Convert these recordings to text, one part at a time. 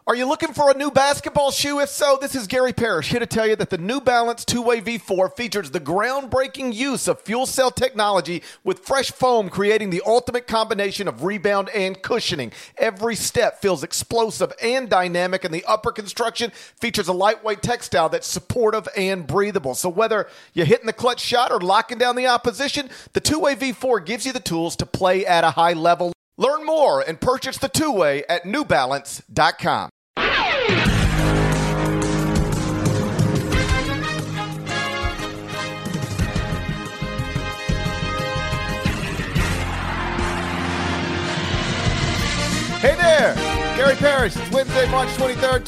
Are you looking for a new basketball shoe? If so, this is Gary Parrish here to tell you that the New Balance 2-Way V4 features the groundbreaking use of fuel cell technology with fresh foam, creating the ultimate combination of rebound and cushioning. Every step feels explosive and dynamic, and the upper construction features a lightweight textile that's supportive and breathable. So whether you're hitting the clutch shot or locking down the opposition, the 2-Way V4 gives you the tools to play at a high level. Learn more and purchase the 2-Way at newbalance.com. Hey there, Gary Parrish. It's Wednesday, March 23rd,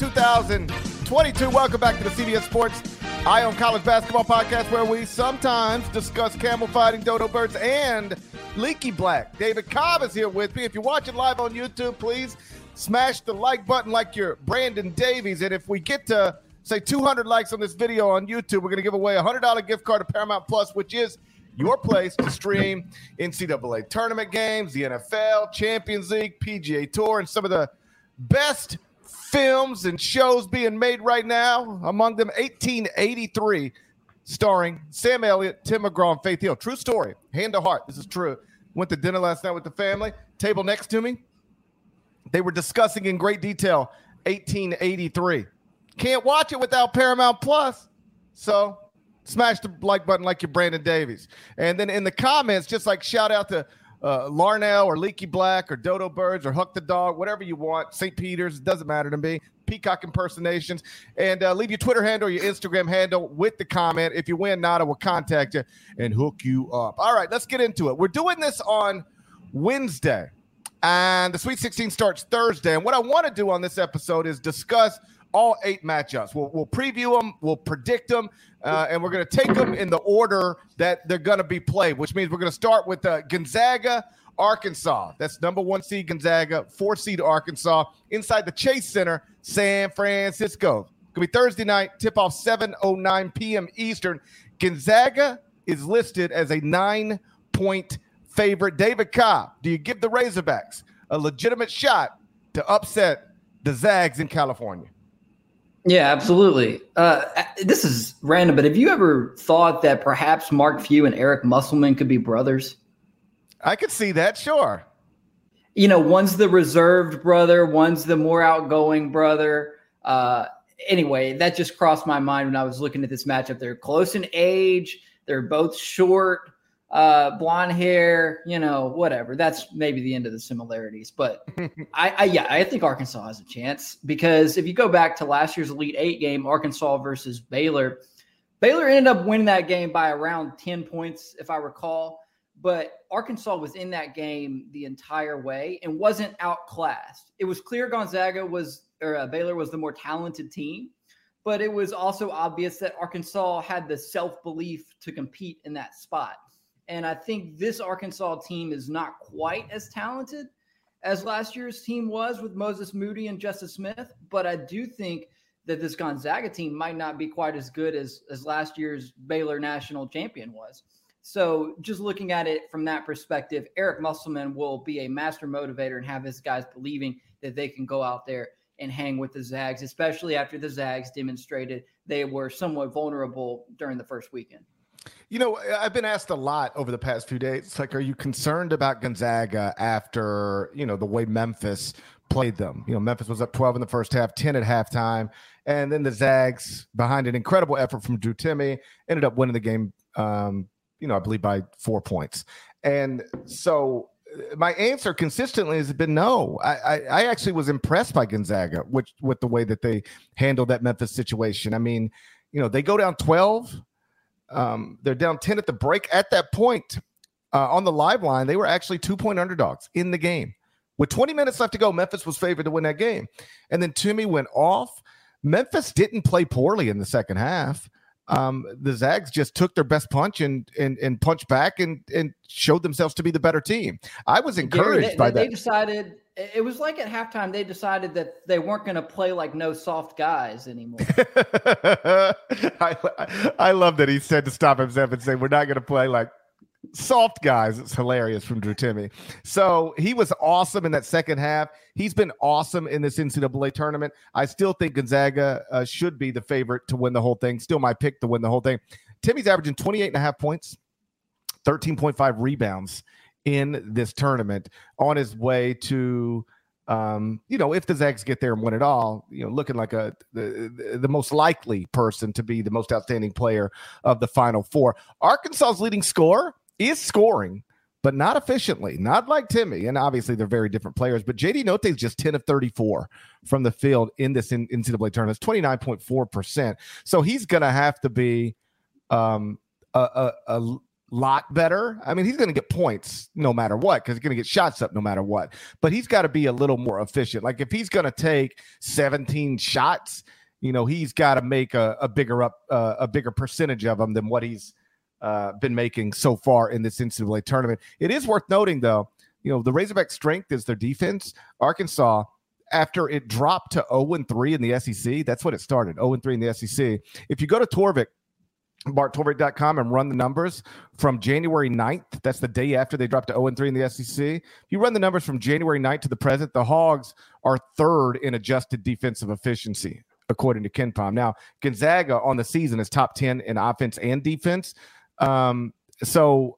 2022. Welcome back to the CBS Sports Eye on College Basketball Podcast, where we sometimes discuss camel fighting, dodo birds, and leaky black. David Cobb is here with me. If you're watching live on YouTube, please smash the like button like you're Brandon Davies. And if we get to, say, 200 likes on this video on YouTube, we're going to give away a $100 gift card to Paramount Plus, which is your place to stream NCAA tournament games, the NFL, Champions League, PGA Tour, and some of the best films and shows being made right now. Among them, 1883, starring Sam Elliott, Tim McGraw, and Faith Hill. True story, hand to heart. This is true. Went to dinner last night with the family. Table next to me, they were discussing in great detail 1883. Can't watch it without Paramount Plus. So smash the like button like you're Brandon Davies. And then in the comments, just like shout out to Larnell or Leaky Black or Dodo Birds or Huck the Dog, whatever you want. St. Peter's, it doesn't matter to me. Peacock impersonations. And leave your Twitter handle or your Instagram handle with the comment. If you win, Nada will contact you and hook you up. All right, let's get into it. We're doing this on Wednesday, and the Sweet 16 starts Thursday. And what I want to do on this episode is discuss all 8 matchups. We'll preview them, we'll predict them, and we're going to take them in the order that they're going to be played, which means we're going to start with Gonzaga, Arkansas. That's number 1 seed Gonzaga, 4 seed Arkansas, inside the Chase Center, San Francisco. It's going to be Thursday night, tip-off 7:09 p.m. Eastern. Gonzaga is listed as a 9-point favorite. David Cobb, do you give the Razorbacks a legitimate shot to upset the Zags in California? Yeah, absolutely. This is random, but have you ever thought that perhaps Mark Few and Eric Musselman could be brothers? I could see that, sure. You know, one's the reserved brother, one's the more outgoing brother. Anyway, that just crossed my mind when I was looking at this matchup. They're close in age. They're both short, blonde hair, you know, whatever. That's maybe the end of the similarities. But I think Arkansas has a chance, because if you go back to last year's Elite Eight game, Arkansas versus Baylor, Baylor ended up winning that game by around 10 points, if I recall. But Arkansas was in that game the entire way and wasn't outclassed. It was clear Baylor was the more talented team, but it was also obvious that Arkansas had the self-belief to compete in that spot. And I think this Arkansas team is not quite as talented as last year's team was with Moses Moody and Justice Smith. But I do think that this Gonzaga team might not be quite as good as last year's Baylor national champion was. So just looking at it from that perspective, Eric Musselman will be a master motivator and have his guys believing that they can go out there and hang with the Zags, especially after the Zags demonstrated they were somewhat vulnerable during the first weekend. You know, I've been asked a lot over the past few days, it's like, are you concerned about Gonzaga after, you know, the way Memphis played them? You know, Memphis was up 12 in the first half, 10 at halftime, and then the Zags, behind an incredible effort from Drew Timme, ended up winning the game, I believe by 4 points. And so my answer consistently has been no. I actually was impressed by Gonzaga with the way that they handled that Memphis situation. I mean, you know, they go down 12. They're down 10 at the break. At that point, on the live line, they were actually 2-point underdogs in the game. With 20 minutes left to go, Memphis was favored to win that game. And then Timme went off. Memphis didn't play poorly in the second half. The Zags just took their best punch and punched back and showed themselves to be the better team. I was encouraged by that. They decided, it was like at halftime, they decided that they weren't going to play like no soft guys anymore. I love that he said to stop himself and say, we're not going to play like Soft guys. It's hilarious from Drew Timme. So he was awesome in that second half. He's been awesome in this NCAA tournament. I still think Gonzaga should be the favorite to win the whole thing. Still my pick to win the whole thing. Timme's averaging 28.5 points, 13.5 rebounds in this tournament on his way to, if the Zags get there and win it all, looking like the most likely person to be the most outstanding player of the Final Four. Arkansas's leading scorer is scoring, but not efficiently, not like Timme. And obviously they're very different players, but JD Note is just 10 of 34 from the field in this NCAA tournament. It's 29.4%. So he's going to have to be a lot better. I mean, he's going to get points no matter what, because he's going to get shots up no matter what. But he's got to be a little more efficient. Like if he's going to take 17 shots, he's got to make a bigger percentage of them than what he's been making so far in this NCAA tournament. It is worth noting, though, the Razorback strength is their defense. Arkansas, after it dropped to 0-3 in the SEC, that's what it started, 0-3 in the SEC. If you go to BartTorvik.com and run the numbers from January 9th, that's the day after they dropped to 0-3 in the SEC. If you run the numbers from January 9th to the present, the Hogs are third in adjusted defensive efficiency, according to KenPom. Now, Gonzaga on the season is top 10 in offense and defense. The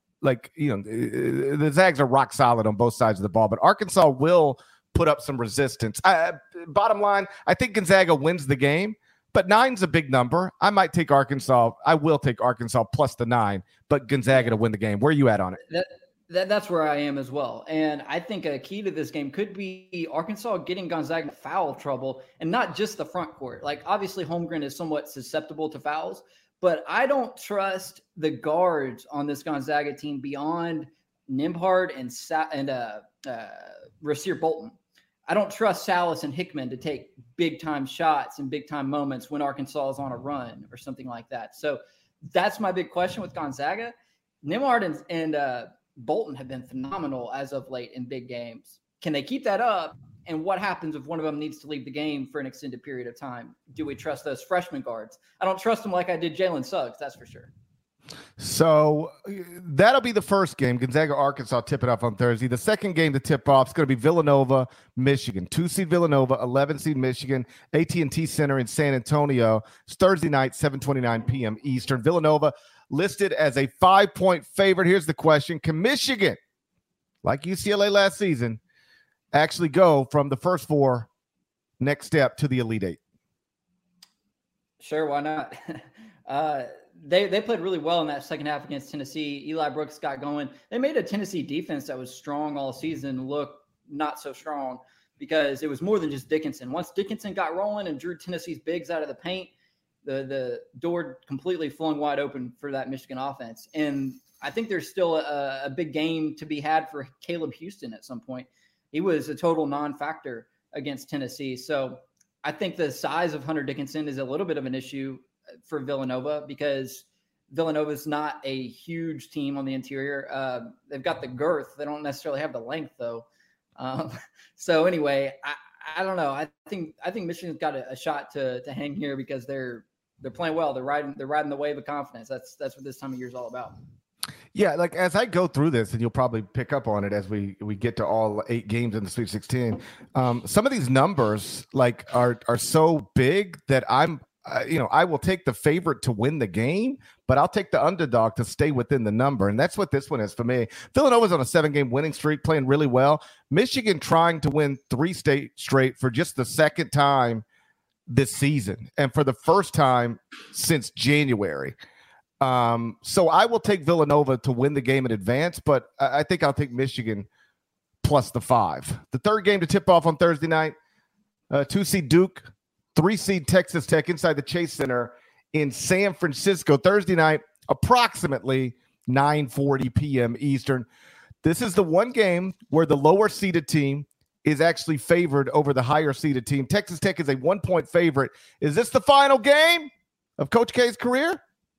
Zags are rock solid on both sides of the ball, but Arkansas will put up some resistance. Bottom line, I think Gonzaga wins the game, but 9's a big number. I might take Arkansas. I will take Arkansas plus the 9, but Gonzaga to win the game. Where are you at on it? That's where I am as well. And I think a key to this game could be Arkansas getting Gonzaga in foul trouble, and not just the front court. Like, obviously, Holmgren is somewhat susceptible to fouls, but I don't trust the guards on this Gonzaga team beyond Nembhard and Rasir Bolton. I don't trust Salas and Hickman to take big-time shots and big-time moments when Arkansas is on a run or something like that. So that's my big question with Gonzaga. Nembhard and Bolton have been phenomenal as of late in big games. Can they keep that up? And what happens if one of them needs to leave the game for an extended period of time? Do we trust those freshman guards? I don't trust them like I did Jalen Suggs, that's for sure. So that'll be the first game. Gonzaga, Arkansas tip it off on Thursday. The second game to tip off is going to be Villanova, Michigan. 2-seed Villanova, 11-seed Michigan, AT&T Center in San Antonio. It's Thursday night, 7:29 p.m. Eastern. Villanova listed as a 5-point favorite. Here's the question. Can Michigan, like UCLA last season, actually go from the first four next step to the Elite Eight? Sure, why not? They played really well in that second half against Tennessee. Eli Brooks got going. They made a Tennessee defense that was strong all season look not so strong because it was more than just Dickinson. Once Dickinson got rolling and drew Tennessee's bigs out of the paint, the door completely flung wide open for that Michigan offense. And I think there's still a big game to be had for Caleb Houston at some point. He was a total non-factor against Tennessee. So I think the size of Hunter Dickinson is a little bit of an issue for Villanova because Villanova is not a huge team on the interior. They've got the girth. They don't necessarily have the length, though. So anyway, I don't know. I think Michigan's got a shot to hang here because they're playing well. They're riding the wave of confidence. That's what this time of year is all about. Yeah, like as I go through this, and you'll probably pick up on it as we get to all 8 games in the Sweet 16. Some of these numbers like are so big that I will take the favorite to win the game, but I'll take the underdog to stay within the number. And that's what this one is for me. Villanova's on a 7-game winning streak, playing really well. Michigan trying to win 3 straight for just the second time this season and for the first time since January. So I will take Villanova to win the game in advance, but I think I'll take Michigan plus the 5. The third game to tip off on Thursday night, 2-seed Duke, 3-seed Texas Tech inside the Chase Center in San Francisco. Thursday night, approximately 9:40 p.m. Eastern. This is the one game where the lower-seeded team is actually favored over the higher-seeded team. Texas Tech is a 1-point favorite. Is this the final game of Coach K's career?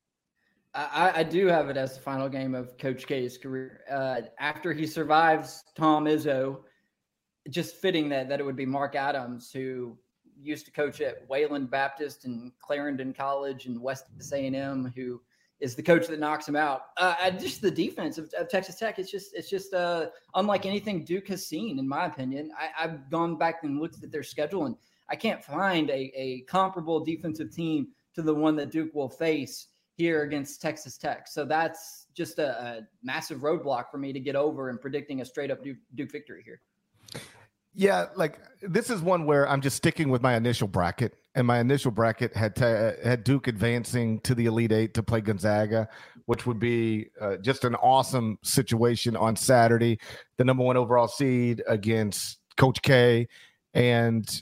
I do have it as the final game of Coach K's career. After he survives Tom Izzo, just fitting that it would be Mark Adams, who used to coach at Wayland Baptist and Clarendon College and West A&M, who is the coach that knocks him out. Just the defense of Texas Tech, it's just unlike anything Duke has seen, in my opinion. I've gone back and looked at their schedule, and I can't find a comparable defensive team to the one that Duke will face here against Texas Tech. So that's just a massive roadblock for me to get over in predicting a straight up Duke victory here. Yeah, like this is one where I'm just sticking with my initial bracket, and my initial bracket had Duke advancing to the Elite Eight to play Gonzaga, which would be just an awesome situation on Saturday. The number 1 overall seed against Coach K, and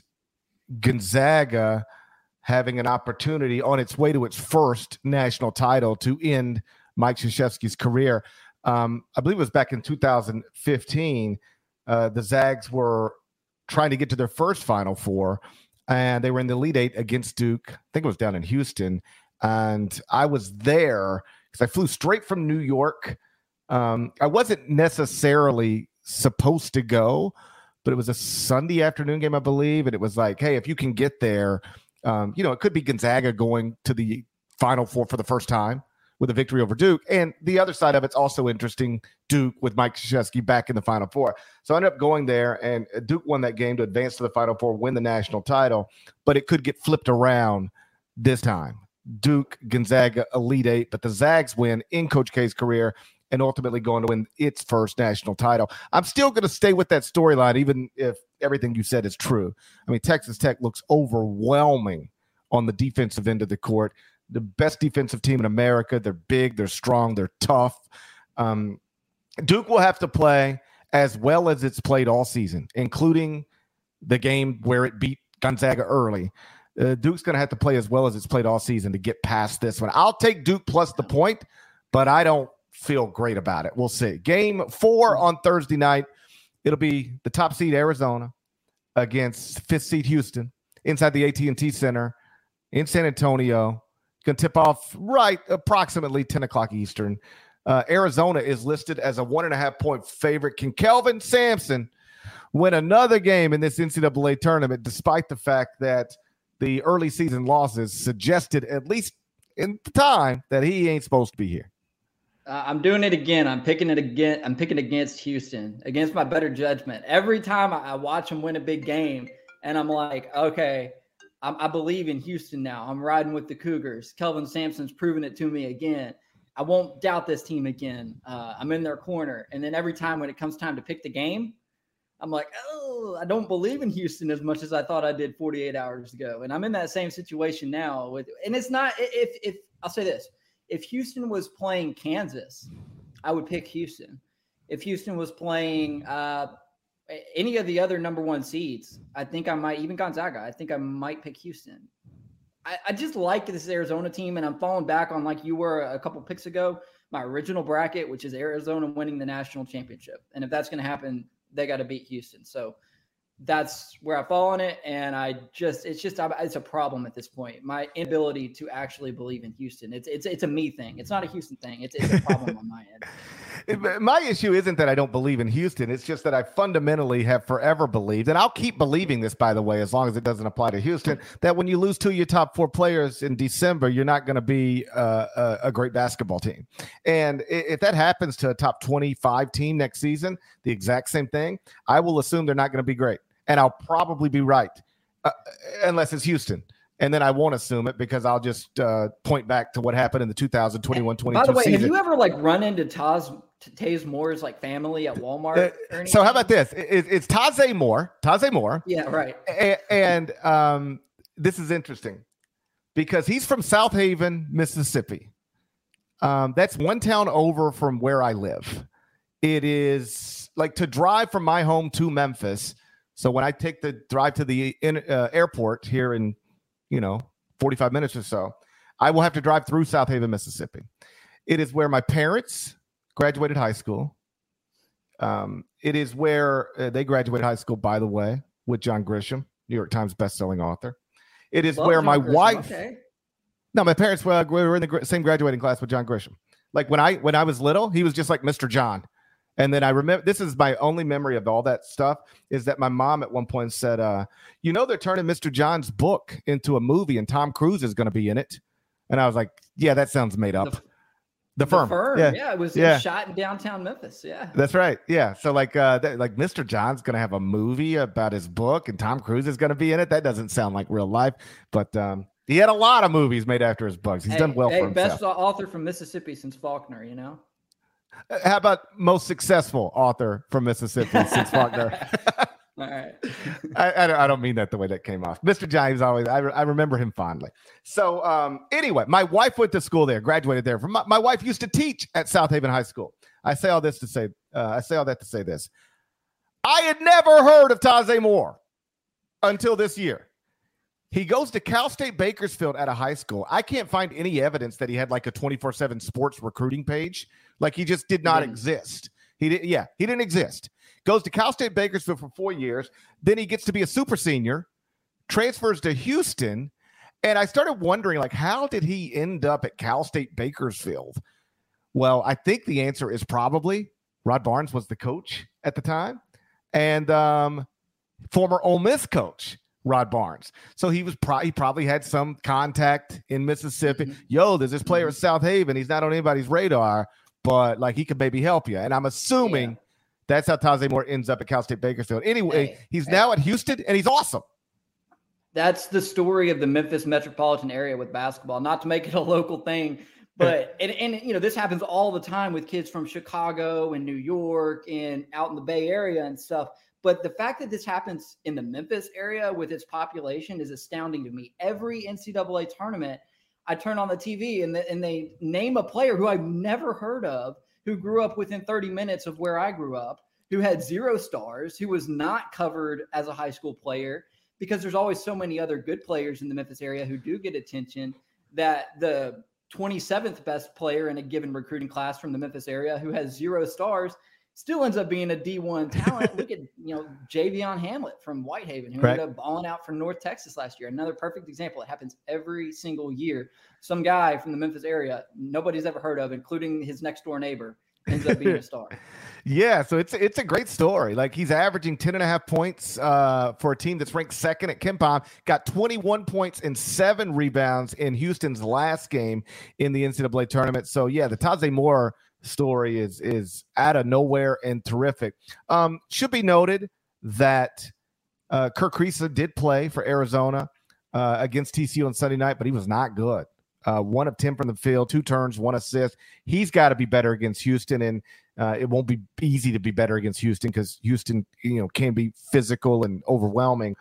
Gonzaga having an opportunity on its way to its first national title to end Mike Krzyzewski's career. I believe it was back in 2015. The Zags were trying to get to their first Final Four, and they were in the Elite Eight against Duke. I think it was down in Houston, and I was there because I flew straight from New York. I wasn't necessarily supposed to go, but it was a Sunday afternoon game, I believe, and it was like, hey, if you can get there, it could be Gonzaga going to the Final Four for the first time with a victory over Duke. And the other side of it's also interesting, Duke with Mike Krzyzewski back in the Final Four. So I ended up going there, and Duke won that game to advance to the Final Four, win the national title, but it could get flipped around this time. Duke, Gonzaga, Elite Eight, but the Zags win in Coach K's career and ultimately going to win its first national title. I'm still going to stay with that storyline, even if everything you said is true. I mean, Texas Tech looks overwhelming on the defensive end of the court. The best defensive team in America. They're big, they're strong, they're tough. Duke will have to play as well as it's played all season, including the game where it beat Gonzaga early. Duke's going to have to play as well as it's played all season to get past this one. I'll take Duke plus the point, but I don't feel great about it. We'll see. Game 4 on Thursday night. It'll be the top seed Arizona against 5th seed Houston inside the AT&T Center in San Antonio. Going to tip off right approximately 10 o'clock Eastern. Arizona is listed as a 1.5-point favorite. Can Kelvin Sampson win another game in this NCAA tournament, despite the fact that the early season losses suggested, at least in the time, that he ain't supposed to be here? I'm doing it again. I'm picking it again. I'm picking against Houston, against my better judgment. Every time I watch him win a big game, and I'm like, okay, I believe in Houston now. I'm riding with the Cougars. Kelvin Sampson's proven it to me again. I won't doubt this team again. I'm in their corner. And then every time when it comes time to pick the game, I'm like, oh, I don't believe in Houston as much as I thought I did 48 hours ago. And I'm in that same situation now. And it's not – if I'll say this. If Houston was playing Kansas, I would pick Houston. If Houston was playing any of the other number 1 seeds, I think I might, even Gonzaga, I think I might pick Houston. I just like this Arizona team, and I'm falling back on, like you were a couple picks ago, my original bracket, which is Arizona winning the national championship. And if that's going to happen, they got to beat Houston. So that's where I fall on it. And it's a problem at this point. My inability to actually believe in Houston. It's a me thing. It's not a Houston thing. It's a problem on my end. My issue isn't that I don't believe in Houston. It's just that I fundamentally have forever believed, and I'll keep believing this, by the way, as long as it doesn't apply to Houston, that when you lose 2 of your top 4 players in December, you're not going to be a great basketball team. And if that happens to a top 25 team next season, the exact same thing, I will assume they're not going to be great. And I'll probably be right, unless it's Houston. And then I won't assume it because I'll just point back to what happened in the 2021-22 season. By the way, have you ever run into Taze Moore's family at Walmart? So how about this? It's Taze Moore. Taze Moore. Yeah, right. And this is interesting because he's from South Haven, Mississippi. That's one town over from where I live. It is like to drive from my home to Memphis. So when I take the drive to the airport here in 45 minutes or so, I will have to drive through South Haven, Mississippi. It is where my parents graduated high school. It is where they graduated high school, by the way, with John Grisham, New York Times bestselling author. It is where my wife. Okay. No, my parents were in the same graduating class with John Grisham. Like when I was little, he was just like Mr. John. And then I remember, this is my only memory of all that stuff, is that my mom at one point said, they're turning Mr. John's book into a movie and Tom Cruise is going to be in it. And I was like, yeah, that sounds made up. The Firm. Yeah, it was shot in downtown Memphis. Yeah, that's right. Yeah, so like Mr. John's gonna have a movie about his book, and Tom Cruise is gonna be in it. That doesn't sound like real life, but he had a lot of movies made after his books. He's done well for himself. Best author from Mississippi since Faulkner. How about most successful author from Mississippi since Faulkner? All right. I don't mean that the way that came off. Mr. Johnny was always, I remember him fondly. So anyway, my wife went to school there, graduated there. My wife used to teach at South Haven High School. I say all that to say this. I had never heard of Taze Moore until this year. He goes to Cal State Bakersfield at a high school. I can't find any evidence that he had like a 24/7 sports recruiting page. Like he just did not exist. He didn't exist. Goes to Cal State Bakersfield for 4 years. Then he gets to be a super senior, transfers to Houston. And I started wondering, like, how did he end up at Cal State Bakersfield? Well, I think the answer is probably Rod Barnes was the coach at the time. And former Ole Miss coach, Rod Barnes. So he probably had some contact in Mississippi. Mm-hmm. Yo, there's this player at South Haven. He's not on anybody's radar, but like he could maybe help you. And I'm assuming that's how Taze Moore ends up at Cal State Bakersfield. Anyway, he's now at Houston, and he's awesome. That's the story of the Memphis metropolitan area with basketball. Not to make it a local thing, but and this happens all the time with kids from Chicago and New York and out in the Bay Area and stuff. But the fact that this happens in the Memphis area with its population is astounding to me. Every NCAA tournament, I turn on the TV and they name a player who I've never heard of, who grew up within 30 minutes of where I grew up, who had 0 stars, who was not covered as a high school player, because there's always so many other good players in the Memphis area who do get attention, that the 27th best player in a given recruiting class from the Memphis area who has 0 stars still ends up being a D1 talent. Look at, Javion Hamlet from Whitehaven, who ended up balling out for North Texas last year. Another perfect example. It happens every single year. Some guy from the Memphis area nobody's ever heard of, including his next door neighbor, ends up being a star. Yeah, so it's a great story. Like he's averaging 10.5 points for a team that's ranked second at KenPom. Got 21 points and 7 rebounds in Houston's last game in the NCAA tournament. So yeah, the Taze Moore story is out of nowhere and terrific. Should be noted that Kirk Kriisa did play for Arizona against TCU on Sunday night, but he was not good. 1 of 10 from the field, 2 turns, 1 assist. He's got to be better against Houston, and it won't be easy to be better against Houston because Houston, can be physical and overwhelming.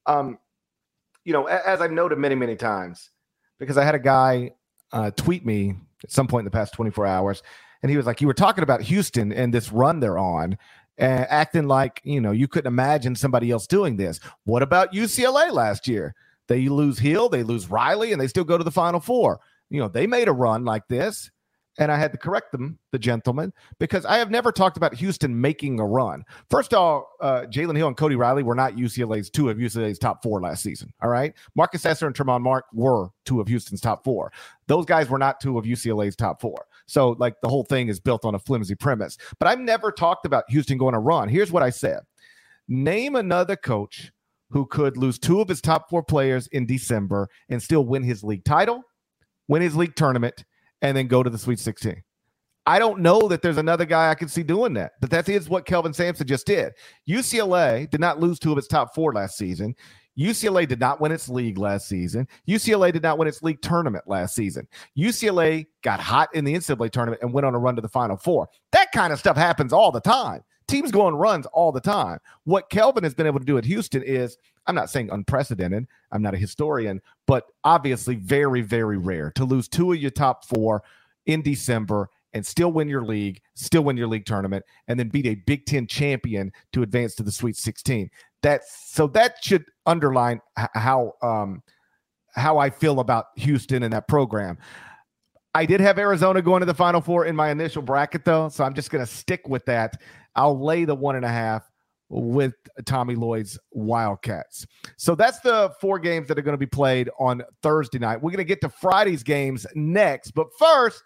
As I've noted many, many times, because I had a guy tweet me at some point in the past 24 hours, and he was like, you were talking about Houston and this run they're on, acting like, you couldn't imagine somebody else doing this. What about UCLA last year? They lose Hill, they lose Riley, and they still go to the Final Four. They made a run like this, and I had to correct them, the gentleman, because I have never talked about Houston making a run. First of all, Jalen Hill and Cody Riley were not two of UCLA's top 4 last season, all right? Marcus Sasser and Tremont Mark were 2 of Houston's top 4. Those guys were not 2 of UCLA's top 4. So, the whole thing is built on a flimsy premise. But I've never talked about Houston going a run. Here's what I said. Name another coach who could lose 2 of his top 4 players in December and still win his league title, win his league tournament, and then go to the Sweet 16. I don't know that there's another guy I could see doing that, but that is what Kelvin Sampson just did. UCLA did not lose 2 of its top 4 last season. UCLA did not win its league last season. UCLA did not win its league tournament last season. UCLA got hot in the NCAA tournament and went on a run to the Final Four. That kind of stuff happens all the time. Teams go on runs all the time. What Kelvin has been able to do at Houston is, I'm not saying unprecedented, I'm not a historian, but obviously very, very rare to lose 2 of your top 4 in December and still win your league, still win your league tournament, and then beat a Big Ten champion to advance to the Sweet 16. That should underline how I feel about Houston and that program. I did have Arizona going to the Final Four in my initial bracket, though, so I'm just going to stick with that. I'll lay the 1.5 with Tommy Lloyd's Wildcats. So that's the 4 games that are going to be played on Thursday night. We're going to get to Friday's games next, but first,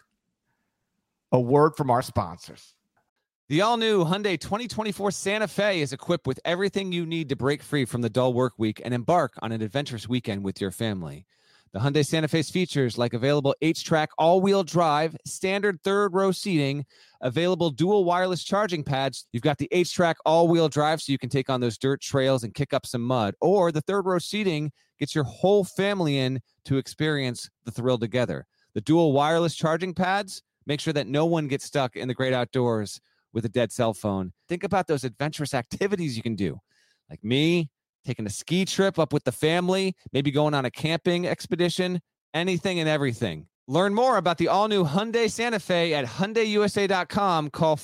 a word from our sponsors. The all-new Hyundai 2024 Santa Fe is equipped with everything you need to break free from the dull work week and embark on an adventurous weekend with your family. The Hyundai Santa Fe's features like available H-Track all-wheel drive, standard third-row seating, available dual wireless charging pads. You've got the H-Track all-wheel drive so you can take on those dirt trails and kick up some mud. Or the third-row seating gets your whole family in to experience the thrill together. The dual wireless charging pads make sure that no one gets stuck in the great outdoors with a dead cell phone. Think about those adventurous activities you can do, like me, taking a ski trip up with the family, maybe going on a camping expedition, anything and everything. Learn more about the all-new Hyundai Santa Fe at HyundaiUSA.com. Call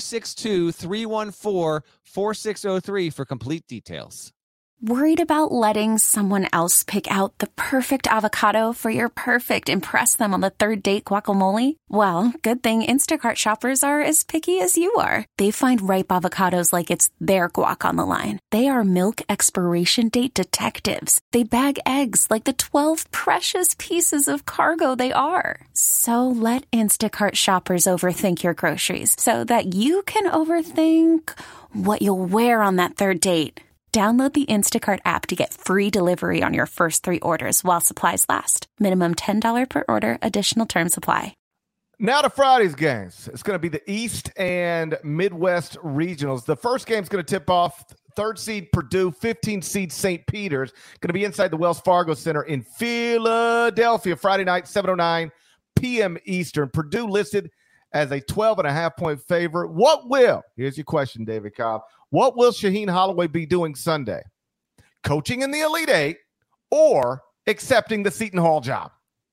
562-314-4603 for complete details. Worried about letting someone else pick out the perfect avocado for your perfect impress them on the third date guacamole? Well, good thing Instacart shoppers are as picky as you are. They find ripe avocados like it's their guac on the line. They are milk expiration date detectives. They bag eggs like the 12 precious pieces of cargo they are. So let Instacart shoppers overthink your groceries so that you can overthink what you'll wear on that third date. Download the Instacart app to get free delivery on your first 3 orders while supplies last. Minimum $10 per order. Additional terms apply. Now to Friday's games. It's going to be the East and Midwest regionals. The first game is going to tip off 3rd seed Purdue, 15th seed St. Peter's. Going to be inside the Wells Fargo Center in Philadelphia, Friday night, 7:09 p.m. Eastern. Purdue listed as a 12.5-point favorite. Here's your question, David Cobb. What will Shaheen Holloway be doing Sunday? Coaching in the Elite Eight or accepting the Seton Hall job?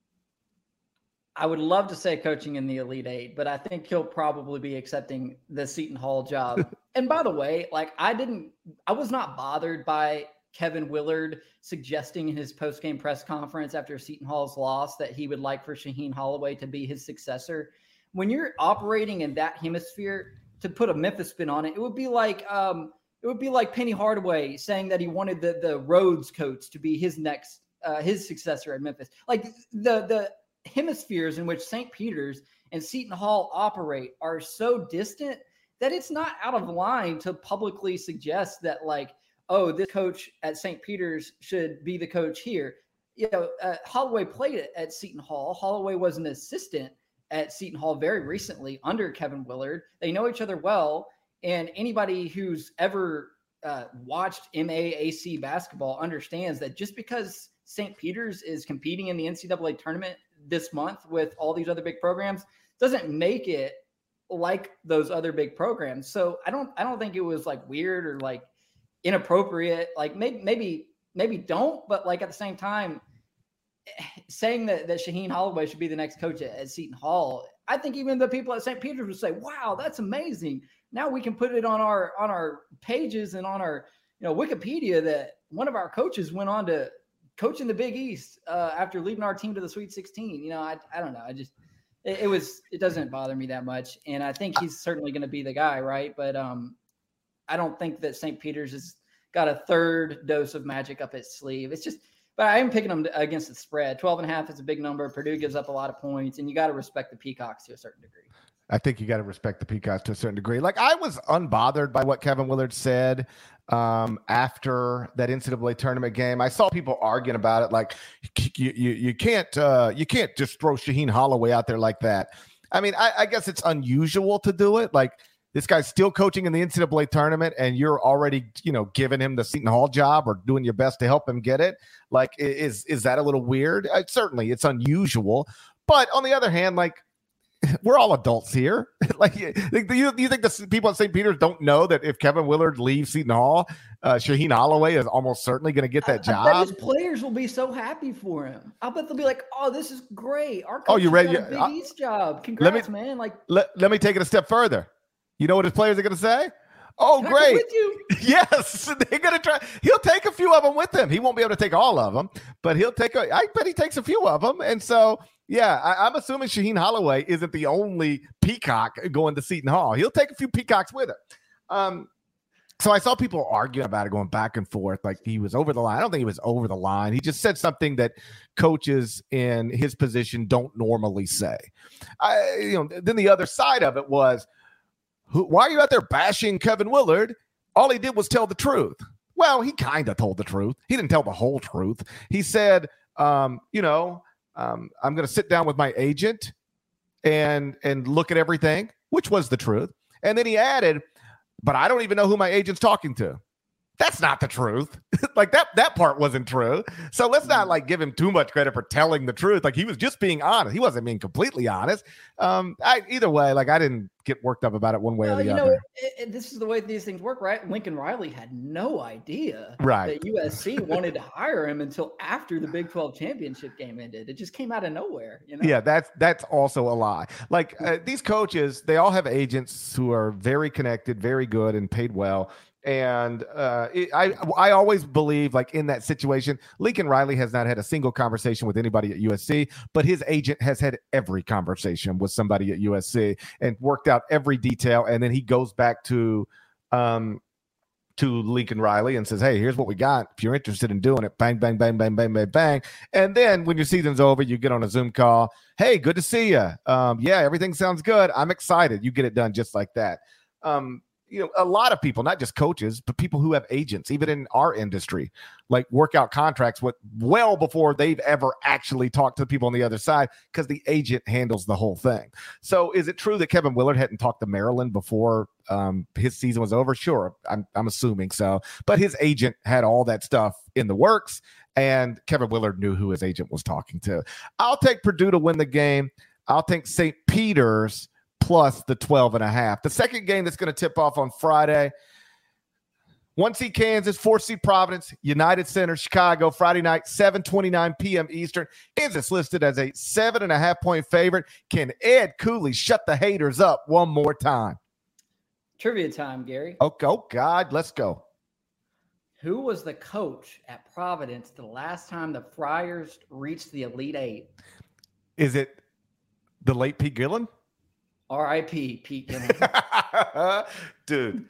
I would love to say coaching in the Elite Eight, but I think he'll probably be accepting the Seton Hall job. And by the way, I was not bothered by Kevin Willard suggesting in his post-game press conference after Seton Hall's loss that he would like for Shaheen Holloway to be his successor. When you're operating in that hemisphere, to put a Memphis spin on it, it would be like Penny Hardaway saying that he wanted the Rhodes coach to be his next his successor at Memphis. Like the hemispheres in which St. Peter's and Seton Hall operate are so distant that it's not out of line to publicly suggest that this coach at St. Peter's should be the coach here. Holloway played at Seton Hall. Holloway was an assistant at Seton Hall very recently under Kevin Willard. They know each other well, and anybody who's ever watched MAAC basketball understands that just because St. Peter's is competing in the NCAA tournament this month with all these other big programs doesn't make it like those other big programs. So I don't think it was weird or inappropriate. Maybe don't, but at the same time, saying that Shaheen Holloway should be the next coach at Seton Hall, I think even the people at St. Peter's would say, wow, that's amazing. Now we can put it on our pages and on our Wikipedia that one of our coaches went on to coach in the Big East after leading our team to the Sweet 16. I don't know. It doesn't bother me that much. And I think he's certainly going to be the guy, right? But I don't think that St. Peter's has got a third dose of magic up its sleeve. But I am picking them against the spread. 12.5 is a big number. Purdue gives up a lot of points, and you got to respect the Peacocks to a certain degree. I think you got to respect the Peacocks to a certain degree. I was unbothered by what Kevin Willard said after that NCAA tournament game. I saw people arguing about it, you can't just throw Shaheen Holloway out there like that. I mean, I guess it's unusual to do it. This guy's still coaching in the NCAA tournament, and you're already, giving him the Seton Hall job or doing your best to help him get it. Is that a little weird? Certainly, it's unusual. But on the other hand, we're all adults here. You think the people at St. Peter's don't know that if Kevin Willard leaves Seton Hall, Shaheen Holloway is almost certainly going to get that job? I bet his players will be so happy for him. I bet they'll be like, "Oh, this is great! Our coach you ready? Got a Big East job. Congrats, man!" Let me take it a step further. You know what his players are going to say? Oh, great. With you? Yes. They're going to try. He'll take a few of them with him. He won't be able to take all of them, but I bet he takes a few of them. And so, yeah, I'm assuming Shaheen Holloway isn't the only Peacock going to Seton Hall. He'll take a few Peacocks with him. So I saw people arguing about it, going back and forth, he was over the line. I don't think he was over the line. He just said something that coaches in his position don't normally say. Then the other side of it was, why are you out there bashing Kevin Willard? All he did was tell the truth. Well, he kind of told the truth. He didn't tell the whole truth. He said I'm going to sit down with my agent and look at everything, which was the truth. And then he added, but I don't even know who my agent's talking to. That's not the truth. Like that part wasn't true. So let's not like give him too much credit for telling the truth. Like he was just being honest. He wasn't being completely honest. Either way, like I didn't get worked up about it one way or the other. This is the way these things work, right? Lincoln Riley had no idea that USC wanted to hire him until after the Big 12 championship game ended. It just came out of nowhere. Yeah, that's also a lie. Like these coaches, they all have agents who are very connected, very good, and paid well. And I always believe, like in that situation, Lincoln Riley has not had a single conversation with anybody at USC, but his agent has had every conversation with somebody at USC and worked out every detail. And then he goes back to Lincoln Riley and says, hey, here's what we got. If you're interested in doing it, bang, bang, bang, bang, bang, bang, bang. And then when your season's over, you get on a Zoom call. Hey, good to see you. Yeah, everything sounds good. I'm excited. You get it done just like that. A lot of people, not just coaches, but people who have agents, even in our industry, like work out contracts well before they've ever actually talked to the people on the other side because the agent handles the whole thing. So is it true that Kevin Willard hadn't talked to Maryland before his season was over? Sure, I'm assuming so. But his agent had all that stuff in the works, and Kevin Willard knew who his agent was talking to. I'll take Purdue to win the game. I'll take St. Peter's plus the 12.5. The second game that's going to tip off on Friday, 1 seed Kansas, 4 seed Providence, United Center, Chicago, Friday night, 7:29 p.m. Eastern. Kansas listed as a 7.5-point favorite. Can Ed Cooley shut the haters up one more time? Trivia time, Gary. Oh God, let's go. Who was the coach at Providence the last time the Friars reached the Elite Eight? Is it the late Pete Gillen? R.I.P. Pete Gillen. Dude,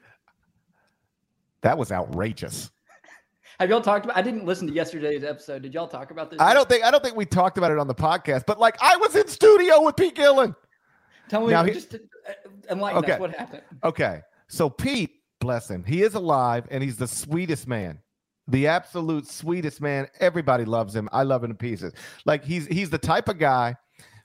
that was outrageous. Have y'all talked about? I didn't listen to yesterday's episode. Did y'all talk about this? I don't think we talked about it on the podcast. But like, I was in studio with Pete Gillen. Tell me, just enlighten us. What happened? Okay, so Pete, bless him, he is alive and he's the sweetest man, the absolute sweetest man. Everybody loves him. I love him to pieces. Like he's the type of guy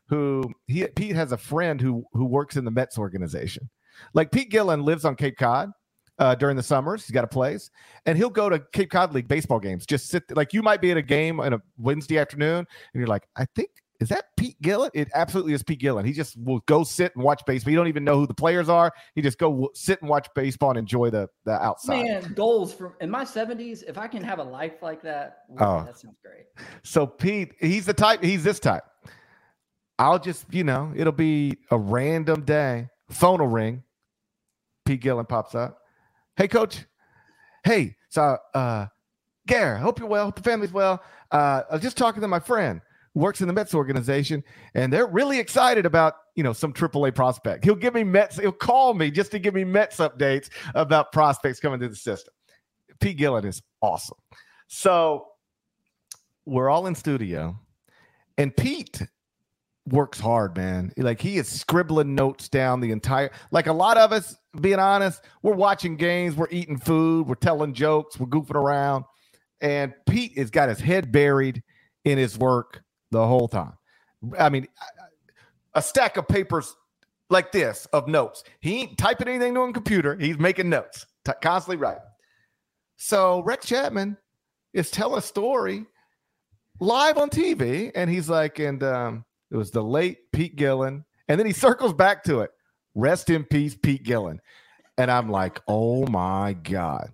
Pete has a friend who works in the Mets organization. Like Pete Gillen lives on Cape Cod during the summers. He's got a place, and he'll go to Cape Cod League baseball games. Just sit like you might be at a game on a Wednesday afternoon, and you're like, I think, is that Pete Gillen? It absolutely is Pete Gillen. He just will go sit and watch baseball. You don't even know who the players are. He just go sit and watch baseball and enjoy the outside. Man, goals from in my 70s. If I can have a life like that, that sounds great. So Pete, he's this type. I'll just, it'll be a random day. Phone will ring. Pete Gillen pops up. Hey, coach. Hey, so, Gare, hope you're well. Hope the family's well. I was just talking to my friend who works in the Mets organization, and they're really excited about, some AAA prospect. He'll call me just to give me Mets updates about prospects coming through the system. Pete Gillen is awesome. So we're all in studio, and Pete works hard, man. Like he is scribbling notes down the entire, like a lot of us, being honest, we're watching games, we're eating food, we're telling jokes, we're goofing around. And Pete has got his head buried in his work the whole time. I mean, a stack of papers like this of notes. He ain't typing anything to a computer. He's making notes, constantly writing. So Rex Chapman is telling a story live on TV. And he's like, it was the late Pete Gillen. And then he circles back to it. Rest in peace, Pete Gillen. And I'm like, oh, my God.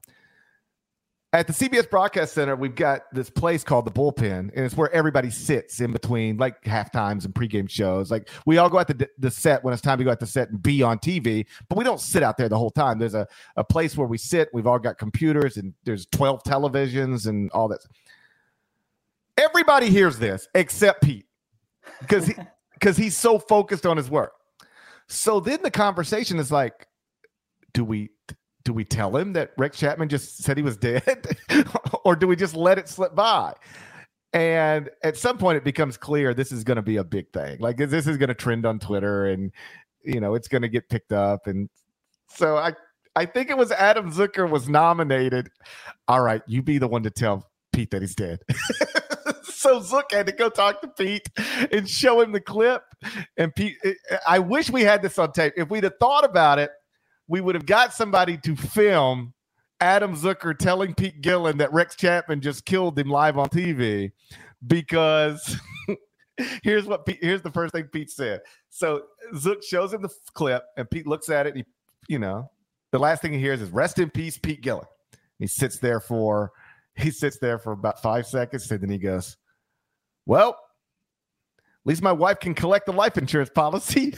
At the CBS Broadcast Center, we've got this place called the Bullpen, and it's where everybody sits in between, like, halftimes and pregame shows. Like, we all go out the set when it's time to go out the set and be on TV, but we don't sit out there the whole time. There's a place where we sit. We've all got computers, and there's 12 televisions and all that. Everybody hears this except Pete. Because he's so focused on his work. So then the conversation is like, do we tell him that Rex Chapman just said he was dead? Or do we just let it slip by? And at some point it becomes clear this is going to be a big thing. Like this is going to trend on Twitter and, it's going to get picked up. And so I think it was Adam Zucker was nominated. All right, you be the one to tell Pete that he's dead. So Zook had to go talk to Pete and show him the clip. And Pete, I wish we had this on tape. If we'd have thought about it, we would have got somebody to film Adam Zucker telling Pete Gillen that Rex Chapman just killed him live on TV, because here's the first thing Pete said. So Zook shows him the clip, and Pete looks at it. And the last thing he hears is "Rest in peace, Pete Gillen." He sits there for about 5 seconds, and then he goes, "Well, at least my wife can collect the life insurance policy."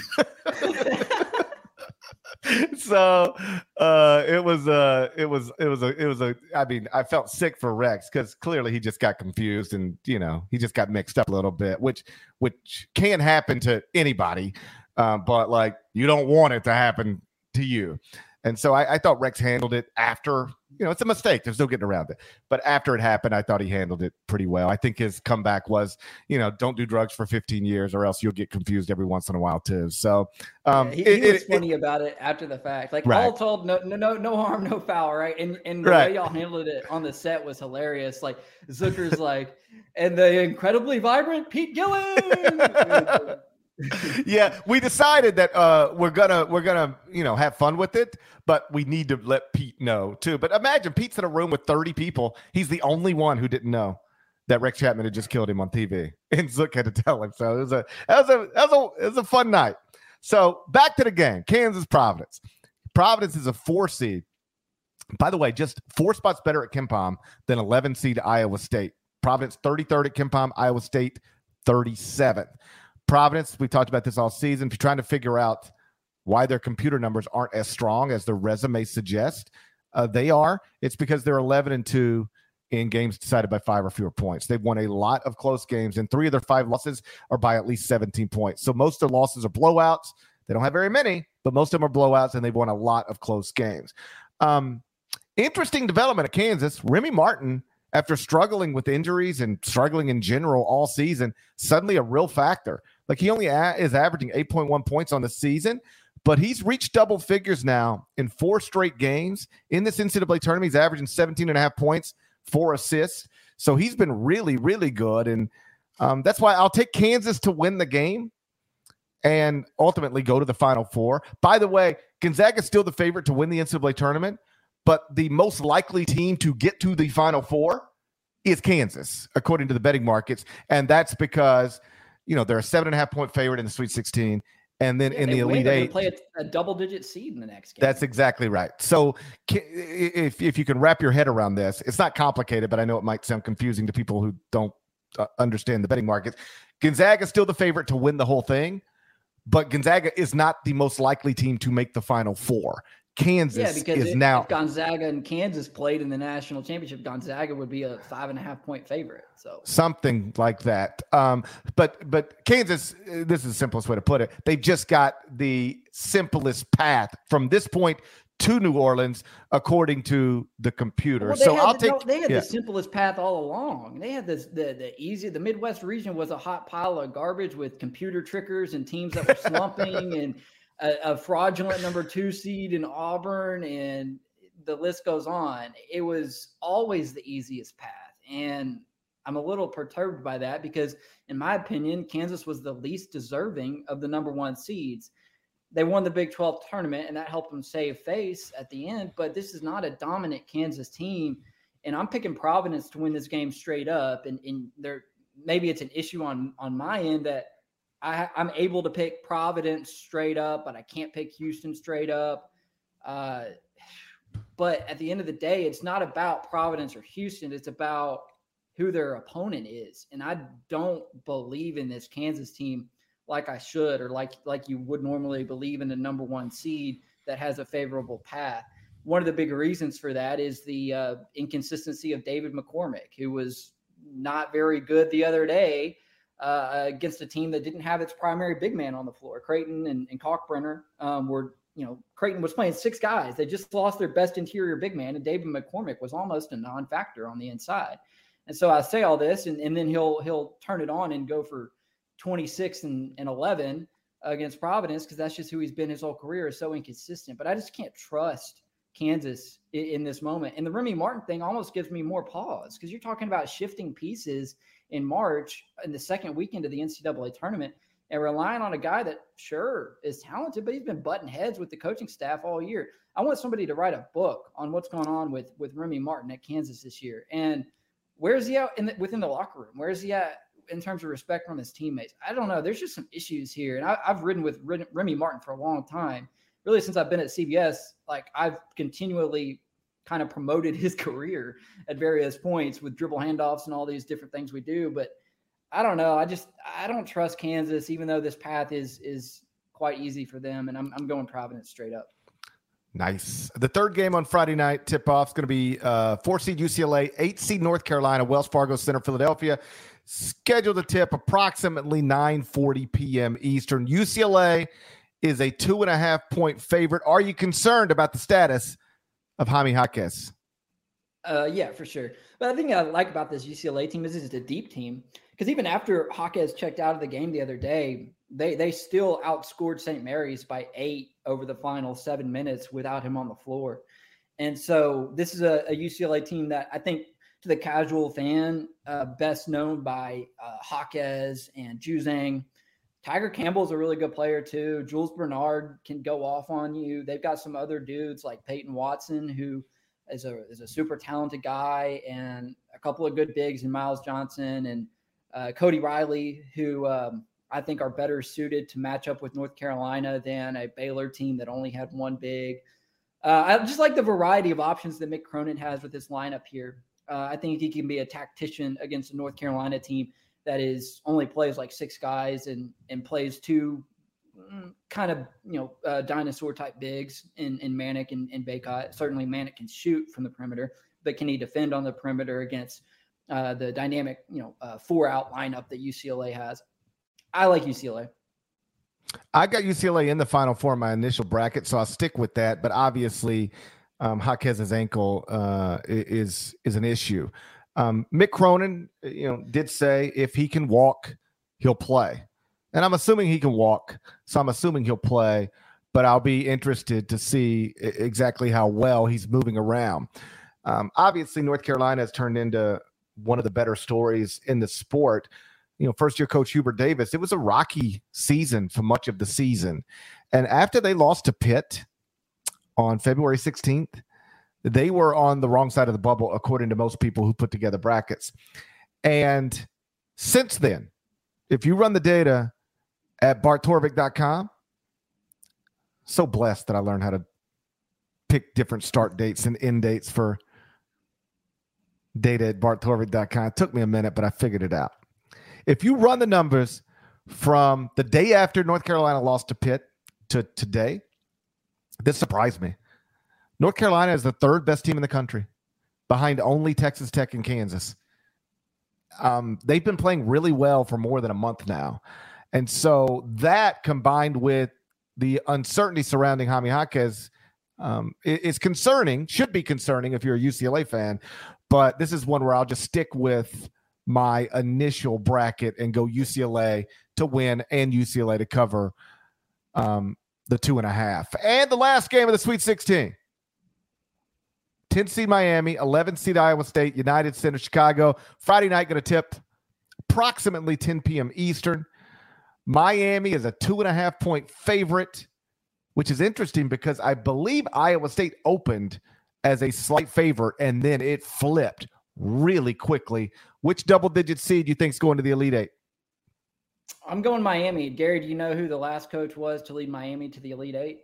So it was I mean, I felt sick for Rex, because clearly he just got confused, and he just got mixed up a little bit, which can happen to anybody, but like, you don't want it to happen to you. And so I thought Rex handled it after. It's a mistake. There's no getting around it. But after it happened, I thought he handled it pretty well. I think his comeback was, don't do drugs for 15 years or else you'll get confused every once in a while too. So he was funny about it after the fact. Like, right. All told, no harm, no foul, right? And the way y'all handled it on the set was hilarious. Like, Zucker's like, and the incredibly vibrant Pete Gillen. Yeah, we decided that we're gonna have fun with it, but we need to let Pete know too. But imagine Pete's in a room with 30 people. He's the only one who didn't know that Rex Chapman had just killed him on TV, and Zook had to tell him. So it was a fun night. So back to the game. Kansas Providence. Providence is a 4 seed. By the way, just 4 spots better at KenPom than 11 seed Iowa State. Providence 33rd at KenPom. Iowa State 37th. Providence, we talked about this all season. If you're trying to figure out why their computer numbers aren't as strong as their resume suggests, they are. It's because they're 11-2 in games decided by 5 or fewer points. They've won a lot of close games, and 3 of their 5 losses are by at least 17 points. So most of their losses are blowouts. They don't have very many, but most of them are blowouts, and they've won a lot of close games. Interesting development at Kansas. Remy Martin, after struggling with injuries and struggling in general all season, suddenly a real factor. Like, he only is averaging 8.1 points on the season, but he's reached double figures now in 4 straight games. In this NCAA tournament, he's averaging 17.5 points, 4 assists. So he's been really, really good. And that's why I'll take Kansas to win the game and ultimately go to the Final Four. By the way, Gonzaga is still the favorite to win the NCAA tournament, but the most likely team to get to the Final Four is Kansas, according to the betting markets. And that's because they're a 7.5 point favorite in the Sweet 16. And then in the Elite Eight, play a double-digit seed in the next game. That's exactly right. So if you can wrap your head around this, it's not complicated, but I know it might sound confusing to people who don't understand the betting markets. Gonzaga is still the favorite to win the whole thing, but Gonzaga is not the most likely team to make the Final Four. Kansas is now. If Gonzaga and Kansas played in the national championship, Gonzaga would be a 5.5 point favorite. So something like that. But Kansas, this is the simplest way to put it. They've just got the simplest path from this point to New Orleans, according to the computer. Well, they had the simplest path all along. They had the easy. The Midwest region was a hot pile of garbage with computer trickers and teams that were slumping and a fraudulent number 2 seed in Auburn, and the list goes on. It was always the easiest path. And I'm a little perturbed by that because, in my opinion, Kansas was the least deserving of the number 1 seeds. They won the Big 12 tournament, and that helped them save face at the end. But this is not a dominant Kansas team. And I'm picking Providence to win this game straight up. And maybe it's an issue on my end that I'm able to pick Providence straight up, but I can't pick Houston straight up. But at the end of the day, it's not about Providence or Houston. It's about who their opponent is. And I don't believe in this Kansas team like I should, or like you would normally believe in the number 1 seed that has a favorable path. One of the big reasons for that is the inconsistency of David McCormick, who was not very good the other day against a team that didn't have its primary big man on the floor. Creighton and Kalkbrenner Creighton was playing 6 guys. They just lost their best interior big man, and David McCormick was almost a non-factor on the inside. And so I say all this, and then he'll turn it on and go for 26 and 11 against Providence, because that's just who he's been his whole career, is so inconsistent. But I just can't trust Kansas in this moment. And the Remy Martin thing almost gives me more pause, because you're talking about shifting pieces in March in the second weekend of the NCAA tournament and relying on a guy that sure is talented, but he's been butting heads with the coaching staff all year. I want somebody to write a book on what's going on with Remy Martin at Kansas this year. And where's he at within the locker room? Where's he at in terms of respect from his teammates? I don't know. There's just some issues here. And I've ridden with Remy Martin for a long time. Really, since I've been at CBS, like I've continually kind of promoted his career at various points with dribble handoffs and all these different things we do. But I don't know. I don't trust Kansas, even though this path is quite easy for them. And I'm going Providence straight up. Nice. The third game on Friday night tip-off is going to be 4-seed UCLA, 8-seed North Carolina, Wells Fargo Center, Philadelphia. Scheduled to tip approximately 9:40 p.m. Eastern. UCLA is a 2.5-point favorite. Are you concerned about the status of Jaime Jaquez? Yeah, for sure. But I think I like about this UCLA team is it's a deep team. Because even after Jaquez checked out of the game the other day, they still outscored St. Mary's by 8 over the final 7 minutes without him on the floor. And so this is a UCLA team that I think to the casual fan, best known by Jaquez and Juzang. Tiger Campbell's a really good player too. Jules Bernard can go off on you. They've got some other dudes like Peyton Watson, who is a super talented guy, and a couple of good bigs in Miles Johnson and Cody Riley, who I think are better suited to match up with North Carolina than a Baylor team that only had one big. I just like the variety of options that Mick Cronin has with his lineup here. I think he can be a tactician against a North Carolina team that is only plays like 6 guys and plays 2 kind of dinosaur type bigs in Manick and Baycott. Certainly Manick can shoot from the perimeter, but can he defend on the perimeter against the dynamic 4-out lineup that UCLA has? I like UCLA. I got UCLA in the Final Four in my initial bracket, so I'll stick with that. But obviously, Jaquez's ankle is an issue. Mick Cronin, did say if he can walk, he'll play. And I'm assuming he can walk, so I'm assuming he'll play. But I'll be interested to see exactly how well he's moving around. Obviously, North Carolina has turned into one of the better stories in the sport. First-year coach Hubert Davis, it was a rocky season for much of the season. And after they lost to Pitt on February 16th, they were on the wrong side of the bubble, according to most people who put together brackets. And since then, if you run the data at barttorvik.com, so blessed that I learned how to pick different start dates and end dates for data at barttorvik.com. It took me a minute, but I figured it out. If you run the numbers from the day after North Carolina lost to Pitt to today, this surprised me. North Carolina is the 3rd best team in the country, behind only Texas Tech and Kansas. They've been playing really well for more than a month now. And so that, combined with the uncertainty surrounding Jaime Jaquez, is concerning, should be concerning if you're a UCLA fan. But this is one where I'll just stick with my initial bracket and go UCLA to win and UCLA to cover the 2.5. And the last game of the Sweet 16. 10-seed Miami, 11-seed Iowa State, United Center, Chicago. Friday night going to tip approximately 10 p.m. Eastern. Miami is a 2.5-point favorite, which is interesting because I believe Iowa State opened as a slight favorite and then it flipped really quickly. Which double-digit seed do you think is going to the Elite Eight? I'm going Miami. Gary, do you know who the last coach was to lead Miami to the Elite Eight?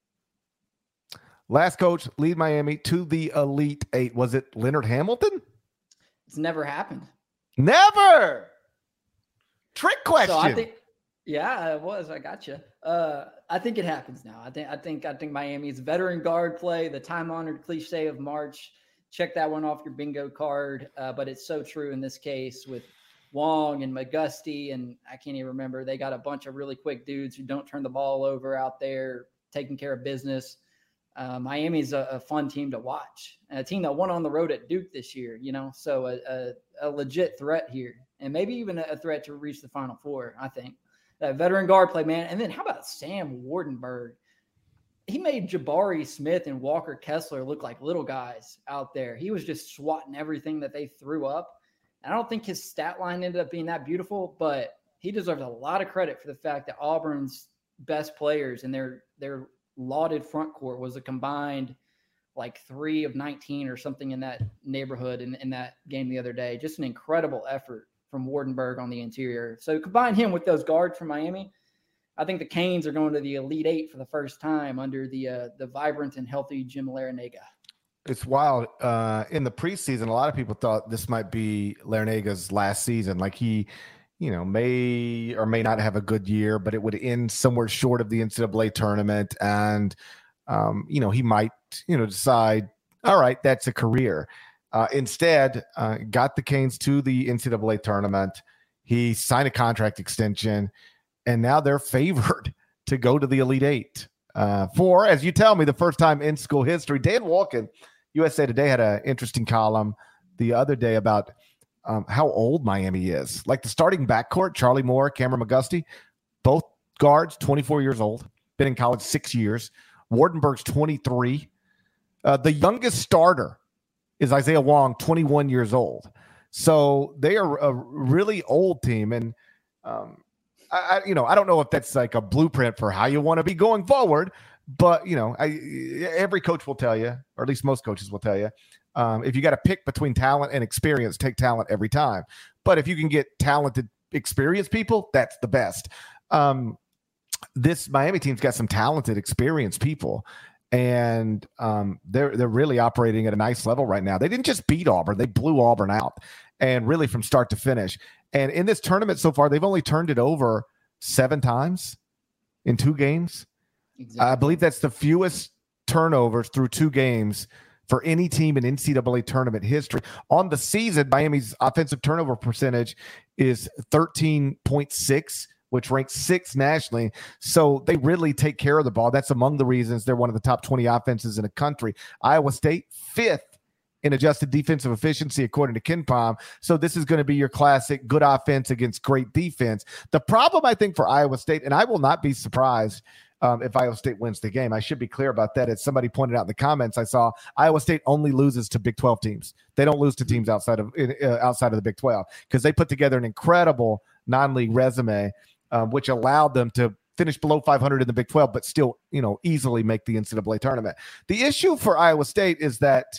Last coach lead Miami to the Elite Eight. Was it Leonard Hamilton? It's never happened. Never. Trick question. So I think, yeah, it was. I got you. I think it happens now. I think Miami's veteran guard play, the time-honored cliche of March. Check that one off your bingo card. But it's so true in this case with Wong and McGusty, and I can't even remember. They got a bunch of really quick dudes who don't turn the ball over out there, taking care of business. Miami's a fun team to watch, and a team that won on the road at Duke this year, so a legit threat here, and maybe even a threat to reach the Final Four, I think. That veteran guard play, man. And then how about Sam Wardenberg? He made Jabari Smith and Walker Kessler look like little guys out there. He was just swatting everything that they threw up. I don't think his stat line ended up being that beautiful, but he deserves a lot of credit for the fact that Auburn's best players and their lauded front court was a combined like 3 of 19 or something in that neighborhood in that game the other day. Just an incredible effort from Wardenberg on the interior. So combine him with those guards from Miami, I think the Canes are going to the Elite Eight for the first time under the vibrant and healthy Jim Larrañaga. It's wild. In the preseason, a lot of people thought this might be Larrañaga's last season. Like he, may or may not have a good year, but it would end somewhere short of the NCAA tournament. And, he might, decide, all right, that's a career. Instead, got the Canes to the NCAA tournament. He signed a contract extension, and now they're favored to go to the Elite Eight. For, as you tell me, the first time in school history. Dan Wolken, USA Today, had an interesting column the other day about how old Miami is. Like the starting backcourt, Charlie Moore, Cameron McGusty, both guards, 24 years old, been in college 6 years. Wardenberg's 23. The youngest starter is Isaiah Wong, 21 years old. So they are a really old team. And, I don't know if that's like a blueprint for how you want to be going forward, but, every coach will tell you, or at least most coaches will tell you, if you got to pick between talent and experience, take talent every time. But if you can get talented, experienced people, that's the best. This Miami team's got some talented, experienced people, and they're really operating at a nice level right now. They didn't just beat Auburn; they blew Auburn out, and really from start to finish. And in this tournament so far, they've only turned it over 7 times in 2 games. Exactly. I believe that's the fewest turnovers through 2 games for any team in NCAA tournament history. On the season, Miami's offensive turnover percentage is 13.6, which ranks 6th nationally. So they really take care of the ball. That's among the reasons they're one of the top 20 offenses in the country. Iowa State, 5th in adjusted defensive efficiency, according to KenPom. So this is going to be your classic good offense against great defense. The problem, I think, for Iowa State, and I will not be surprised if Iowa State wins the game. I should be clear about that. As somebody pointed out in the comments, I saw Iowa State only loses to Big 12 teams. They don't lose to teams outside of the Big 12 because they put together an incredible non-league resume, which allowed them to finish below 500 in the Big 12, but still, easily make the NCAA tournament. The issue for Iowa State is that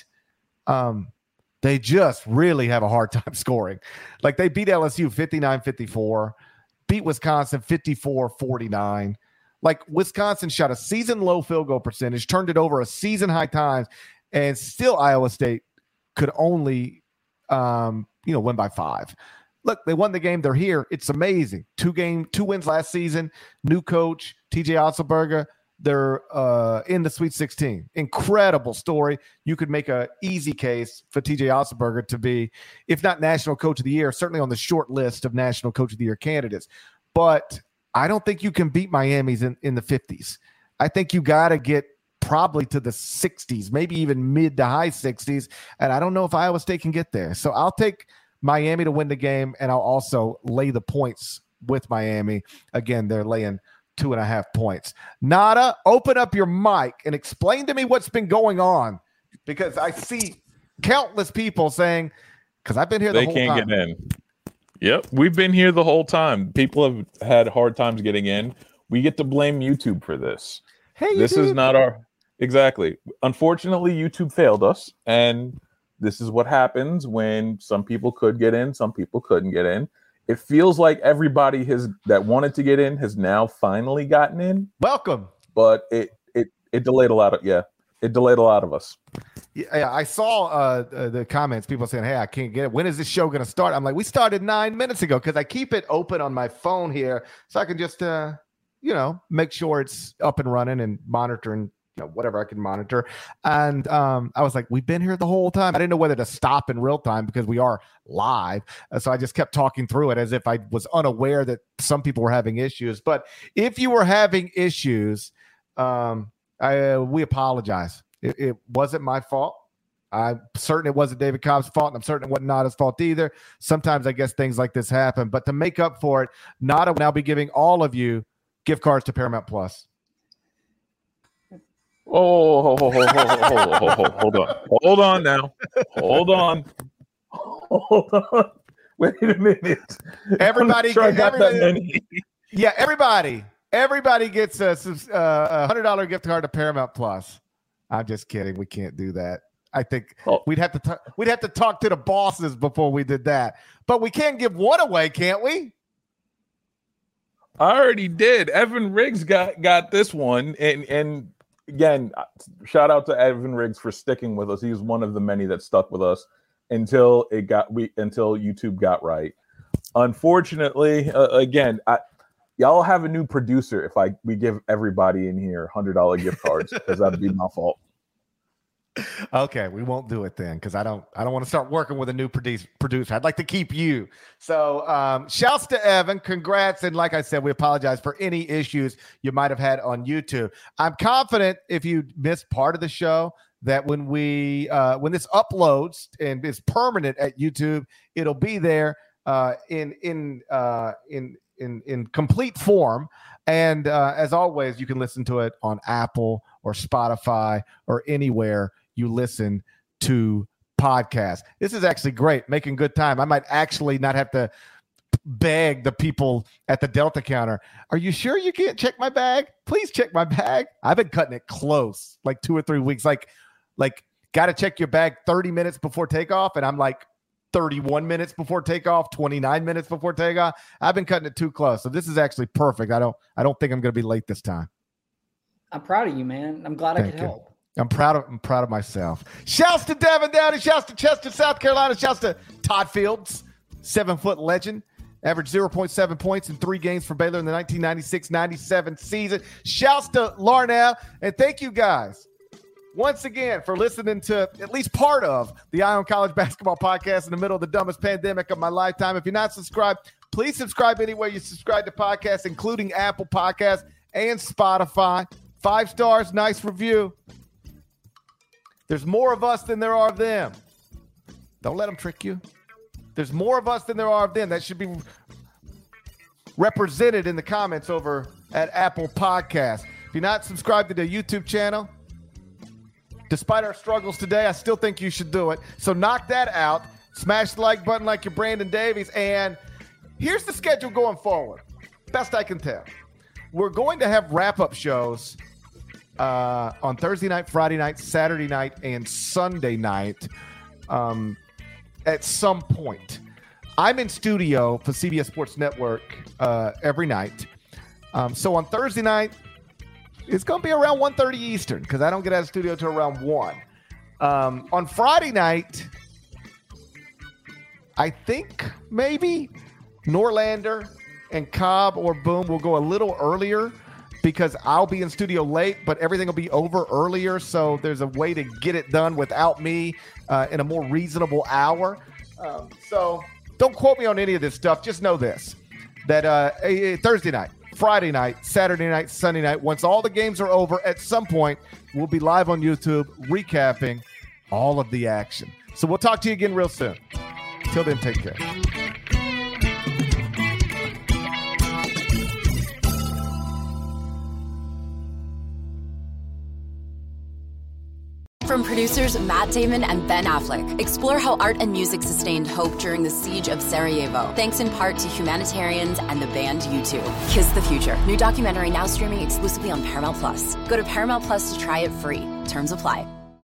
they just really have a hard time scoring. Like they beat LSU 59-54, beat Wisconsin 54-49. Like Wisconsin shot a season low field goal percentage, turned it over a season high times, and still Iowa State could only, win by 5. Look, they won the game. They're here. It's amazing. 2 wins last season. New coach, TJ Otzelberger. They're in the Sweet 16. Incredible story. You could make an easy case for TJ Otzelberger to be, if not National Coach of the Year, certainly on the short list of National Coach of the Year candidates. But I don't think you can beat Miami's in the 50s. I think you got to get probably to the 60s, maybe even mid to high 60s. And I don't know if Iowa State can get there. So I'll take Miami to win the game, and I'll also lay the points with Miami. Again, they're laying 2.5 points. Nada, open up your mic and explain to me what's been going on, because I see countless people saying, because I've been here the whole time. They can't get in. Yep, we've been here the whole time. People have had hard times getting in. We get to blame YouTube for this. Hey, this is not our – exactly. Unfortunately, YouTube failed us, and this is what happens when some people could get in, some people couldn't get in. It feels like everybody that wanted to get in has now finally gotten in. Welcome. But it delayed a lot of it delayed a lot of us. Yeah, I saw the comments, people saying, hey, I can't get it. When is this show going to start? I'm like, we started 9 minutes ago, because I keep it open on my phone here so I can just, make sure it's up and running and monitoring, whatever I can monitor. And I was like, we've been here the whole time. I didn't know whether to stop in real time because we are live. So I just kept talking through it as if I was unaware that some people were having issues. But if you were having issues, we apologize. It wasn't my fault. I'm certain it wasn't David Cobb's fault, and I'm certain it wasn't Nada's fault either. Sometimes I guess things like this happen. But to make up for it, Nada will now be giving all of you gift cards to Paramount Plus. Hold on now. Hold on. Wait a minute. Everybody, sure I got that many. Yeah, everybody gets a $100 gift card to Paramount Plus. I'm just kidding. We can't do that. I think we'd have to talk to the bosses before we did that. But we can give one away, can't we? I already did. Evan Riggs got this one, and again, shout out to Evan Riggs for sticking with us. He was one of the many that stuck with us until YouTube got right. Unfortunately, again, y'all have a new producer. If we give everybody in here $100 gift cards, because that'd be my fault. Okay, we won't do it then because I don't want to start working with a new producer. I'd like to keep you. So shouts to Evan. Congrats. And like I said, we apologize for any issues you might have had on YouTube. I'm confident if you missed part of the show that when this uploads and is permanent at YouTube, it'll be there in complete form. And as always, you can listen to it on Apple or Spotify or anywhere you listen to podcasts. This is actually great, making good time. I might actually not have to beg the people at the Delta counter. Are you sure you can't check my bag? Please check my bag. I've been cutting it close, like 2 or 3 weeks. Like got to check your bag 30 minutes before takeoff, and I'm like 31 minutes before takeoff, 29 minutes before takeoff. I've been cutting it too close. So this is actually perfect. I don't think I'm going to be late this time. I'm proud of you, man. I'm glad I could help. I'm proud of myself. Shouts to Devin Downey. Shouts to Chester, South Carolina. Shouts to Todd Fields, 7-foot legend. Averaged 0.7 points in 3 games for Baylor in the 1996-97 season. Shouts to Larnell. And thank you guys once again for listening to at least part of the Eye on College Basketball Podcast in the middle of the dumbest pandemic of my lifetime. If you're not subscribed, please subscribe anywhere you subscribe to podcasts, including Apple Podcasts and Spotify. 5 stars, nice review. There's more of us than there are of them. Don't let them trick you. There's more of us than there are of them. That should be represented in the comments over at Apple Podcasts. If you're not subscribed to the YouTube channel, despite our struggles today, I still think you should do it. So knock that out. Smash the like button like you're Brandon Davies. And here's the schedule going forward. Best I can tell. We're going to have wrap-up shows on Thursday night, Friday night, Saturday night, and Sunday night at some point. I'm in studio for CBS Sports Network every night. So on Thursday night, it's going to be around 1:30 Eastern because I don't get out of studio till around 1. On Friday night, I think maybe Norlander and Cobb or Boom will go a little earlier because I'll be in studio late, but everything will be over earlier. So there's a way to get it done without me in a more reasonable hour. So don't quote me on any of this stuff. Just know this, that Thursday night, Friday night, Saturday night, Sunday night, once all the games are over, at some point, we'll be live on YouTube recapping all of the action. So we'll talk to you again real soon. Till then, take care. From producers Matt Damon and Ben Affleck, explore how art and music sustained hope during the siege of Sarajevo, thanks in part to humanitarians and the band U2. Kiss the Future. New documentary now streaming exclusively on Paramount Plus. Go to Paramount Plus to try it free. Terms apply.